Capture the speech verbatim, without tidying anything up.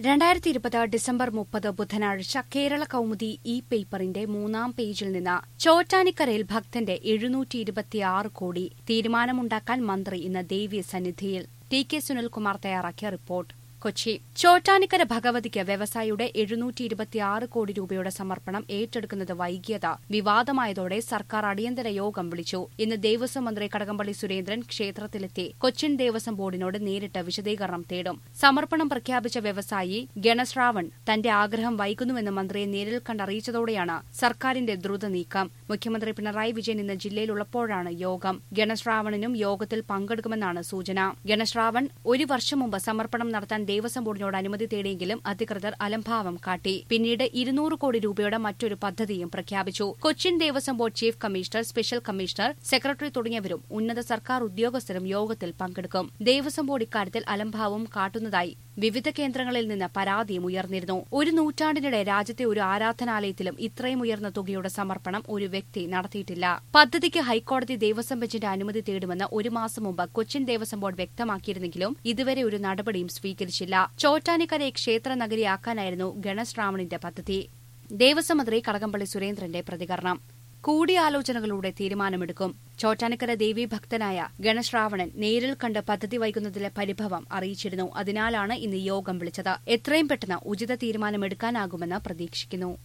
രണ്ടായിരത്തി ഇരുപത് ഡിസംബർ മുപ്പത് ബുധനാഴ്ച കേരള കൗമുദി ഇ പേപ്പറിന്റെ മൂന്നാം പേജിൽ നിന്ന് ചോറ്റാനിക്കരയിൽ ഭക്തന്റെ എഴുന്നൂറ്റി ഇരുപത്തിയാറ് കോടി തീരുമാനമുണ്ടാക്കാൻ മന്ത്രി ഇന്ന് ദേവീ സന്നിധിയിൽ. ടി കെ സുനിൽകുമാർ തയ്യാറാക്കിയ റിപ്പോർട്ട്. കൊച്ചി ചോറ്റാനിക്കര ഭഗവതിക്ക് വ്യവസായിയുടെ എഴുന്നൂറ്റി ഇരുപത്തിയാറ് കോടി രൂപയുടെ സമർപ്പണം ഏറ്റെടുക്കുന്നത് വൈകിയത് വിവാദമായതോടെ സർക്കാർ അടിയന്തര യോഗം വിളിച്ചു. ഇന്ന് ദേവസ്വം മന്ത്രി കടകംപള്ളി സുരേന്ദ്രൻ ക്ഷേത്രത്തിലെത്തി കൊച്ചിൻ ദേവസ്വം ബോർഡിനോട് നേരിട്ട് വിശദീകരണം തേടും. സമർപ്പണം പ്രഖ്യാപിച്ച വ്യവസായി ഗണശ്രാവൺ തന്റെ ആഗ്രഹം വൈകുന്നുവെന്ന് മന്ത്രിയെ നേരിൽ കണ്ടറിയിച്ചതോടെയാണ് സർക്കാരിന്റെ ദ്രുത നീക്കം. മുഖ്യമന്ത്രി പിണറായി വിജയൻ ഇന്ന് ജില്ലയിലുള്ളപ്പോഴാണ് യോഗം. ഗണശ്രാവണിനും യോഗത്തിൽ പങ്കെടുക്കുമെന്നാണ് സൂചന. ഗണശ്രാവൺ ഒരു വർഷം മുമ്പ് സമർപ്പണം നടത്താൻ ദേവസ്വം ബോർഡിനോട് അനുമതി തേടിയെങ്കിലും അധികൃതർ അലംഭാവം കാട്ടി. പിന്നീട് ഇരുന്നൂറ് കോടി രൂപയുടെ മറ്റൊരു പദ്ധതിയും പ്രഖ്യാപിച്ചു. Cochin Devaswom board chief commissioner, special commissioner, secretary തുടങ്ങിയവരും ഉന്നത സർക്കാർ ഉദ്യോഗസ്ഥരും യോഗത്തിൽ പങ്കെടുക്കും. ദേവസ്വം ബോർഡ് ഇക്കാര്യത്തിൽ അലംഭാവം കാട്ടുന്നതായി വിവിധ കേന്ദ്രങ്ങളിൽ നിന്ന് പരാതിയും ഉയർന്നിരുന്നു. ഒരു നൂറ്റാണ്ടിനിടെ രാജ്യത്തെ ഒരു ആരാധനാലയത്തിലും ഇത്രയും ഉയർന്ന തുകയുടെ സമർപ്പണം ഒരു വ്യക്തി നടത്തിയിട്ടില്ല. പദ്ധതിക്ക് ഹൈക്കോടതി ദേവസ്വം ബെഞ്ചിന്റെ അനുമതി തേടുമെന്ന് ഒരു മാസം മുമ്പ് കൊച്ചിൻ ദേവസ്വം ബോർഡ് വ്യക്തമാക്കിയിരുന്നെങ്കിലും ഇതുവരെ ഒരു നടപടിയും സ്വീകരിച്ചില്ല. ചോറ്റാനിക്കരയെ ക്ഷേത്ര നഗരിയാക്കാനായിരുന്നു ഗണശ്രാവണിന്റെ പദ്ധതി. ദേവസ്വം മന്ത്രി കടകംപള്ളി സുരേന്ദ്രന്റെ പ്രതികരണം. കൂടിയാലോചനകളുടെ തീരുമാനമെടുക്കും. ചോറ്റാനിക്കര ദേവീഭക്തനായ ഗണശ്രാവണൻ നേരിൽ കണ്ട് പദ്ധതി വൈകുന്നതിലെ പരിഭവം അറിയിച്ചിരുന്നു. അതിനാലാണ് ഇന്ന് യോഗം വിളിച്ചത്. എത്രയും പെട്ടെന്ന് ഉചിത തീരുമാനമെടുക്കാനാകുമെന്ന് പ്രതീക്ഷിക്കുന്നു.